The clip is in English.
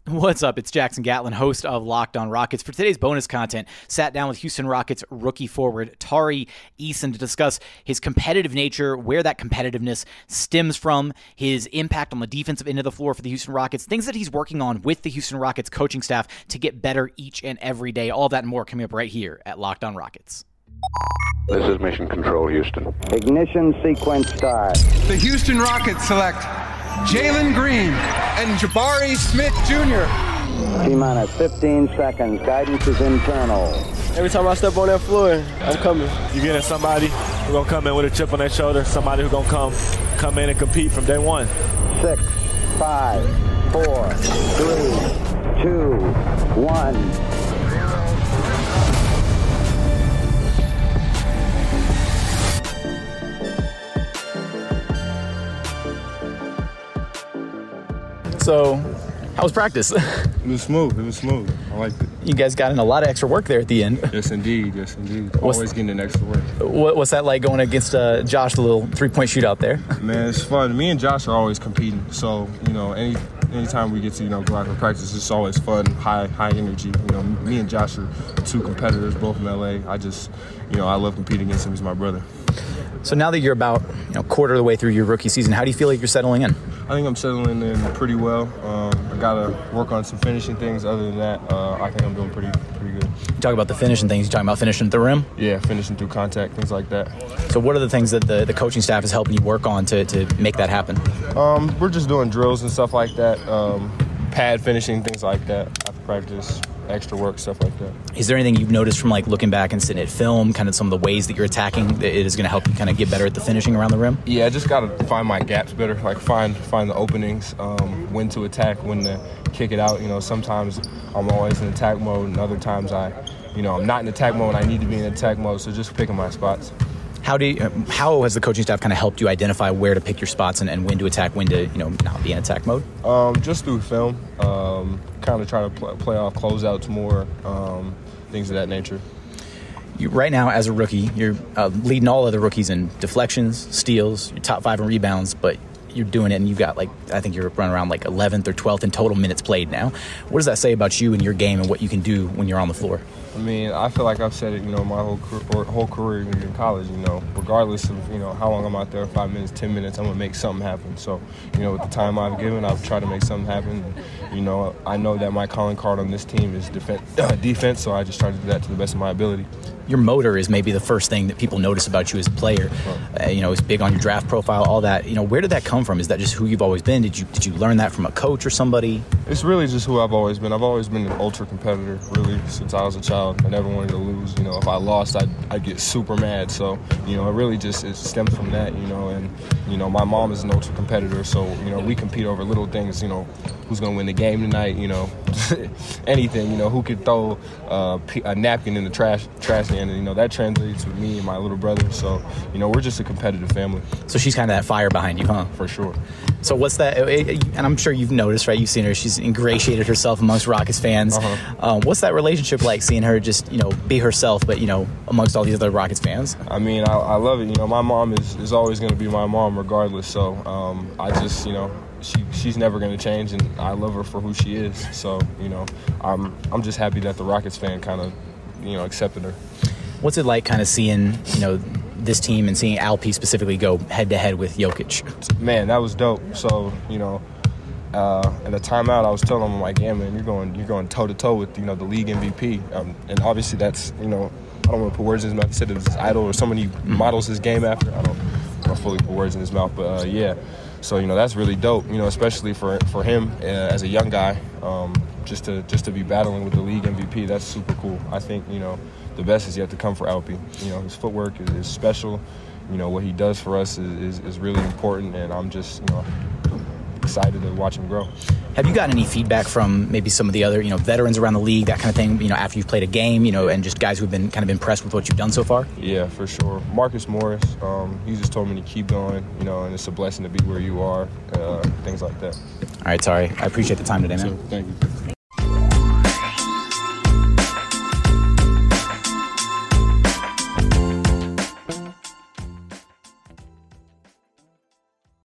What's up? It's Jackson Gatlin, host of Locked On Rockets. For today's bonus content, sat down with Houston Rockets rookie forward Tari Eason to discuss his competitive nature, where that competitiveness stems from, his impact on the defensive end of the floor for the Houston Rockets, things that he's working on with the Houston Rockets coaching staff to get better each and every day. All that and more coming up right here at Locked On Rockets. This is Mission Control, Houston. Ignition sequence start. The Houston Rockets select Jalen Green and Jabari Smith Jr. T-minus 15 seconds. Guidance is internal. Every time I step on that floor, I'm coming. You're getting somebody who's going to come in with a chip on their shoulder, somebody who's going to come in and compete from day one. 6, 5, 4, 3, 2, 1. So, how was practice? It was smooth. I liked it. You guys got in a lot of extra work there at the end. Yes, indeed. Always getting in extra work. What's that like going against Josh, the little three-point shootout there? Man, it's fun. Me and Josh are always competing. So, anytime we get to, go out for practice, it's always fun, high energy. Me and Josh are two competitors, both from LA. I just, I love competing against him. He's my brother. So now that you're about quarter of the way through your rookie season, how do you feel like you're settling in? I think I'm settling in pretty well. I got to work on some finishing things. Other than that, I think I'm doing pretty good. You talk about the finishing things. You talking about finishing at the rim? Yeah, finishing through contact, things like that. So what are the things that the coaching staff is helping you work on to make that happen? We're just doing drills and stuff like that. Pad finishing, things like that. After practice, extra work, stuff like that. Is there anything you've noticed from looking back and sitting at film, kind of some of the ways that you're attacking that it is going to help you kind of get better at the finishing around the rim? Yeah, I just got to find my gaps better, find the openings, when to attack, when to kick it out. Sometimes I'm always in attack mode, and other times I'm not in attack mode and I need to be in attack mode, so just picking my spots. How has the coaching staff kind of helped you identify where to pick your spots and when to attack, when to not be in attack mode? Just through film, kind of try to play off closeouts more, things of that nature. Right now, as a rookie, you're leading all other rookies in deflections, steals, you're top 5 in rebounds, but you're doing it and you've got I think you're running around 11th or 12th in total minutes played now. What does that say about you and your game and what you can do when you're on the floor? I feel like I've said it, my whole career in college, regardless of, how long I'm out there, 5 minutes, 10 minutes, I'm going to make something happen. So, with the time I've given, I've tried to make something happen. And, I know that my calling card on this team is defense, so I just try to do that to the best of my ability. Your motor is maybe the first thing that people notice about you as a player. It's big on your draft profile, all that. Where did that come from? Is that just who you've always been? Did you learn that from a coach or somebody? It's really just who I've always been. I've always been an ultra competitor, really, since I was a child. I never wanted to lose. If I lost, I'd get super mad. So, it really it stems from that, and, my mom is an ultra competitor. So, we compete over little things, who's going to win the game tonight, anything, who could throw a napkin in the trash can. And, that translates with me and my little brother. So, we're just a competitive family. So she's kind of that fire behind you, huh? For sure. So what's that? And I'm sure you've noticed, right? You've seen her. She's ingratiated herself amongst Rockets fans. What's that relationship like, seeing her just, be herself, but, amongst all these other Rockets fans? I love it. My mom is always going to be my mom regardless. So I just, she's never going to change, and I love her for who she is. So, I'm just happy that the Rockets fan kind of, accepted her. What's it like kind of seeing, this team and seeing Alpi specifically go head-to-head with Jokic? Man, that was dope. So, in the timeout, I was telling him, I'm like, yeah, man, you're going toe-to-toe with, the league MVP. And obviously that's, I don't want to put words in his mouth. He said it was his idol or somebody models his game after. I don't fully put words in his mouth, but, yeah. So, that's really dope, especially for him as a young guy, just to be battling with the league MVP. That's super cool. I think, the best is yet to come for Alpi. His footwork is special. What he does for us is really important, and I'm just, excited to watch him grow. Have you gotten any feedback from maybe some of the other, veterans around the league, that kind of thing, after you've played a game, and just guys who've been kind of impressed with what you've done so far? Yeah, for sure. Marcus Morris, he just told me to keep going, and it's a blessing to be where you are, things like that. All right, Tari, I appreciate the time today, man. So, thank you.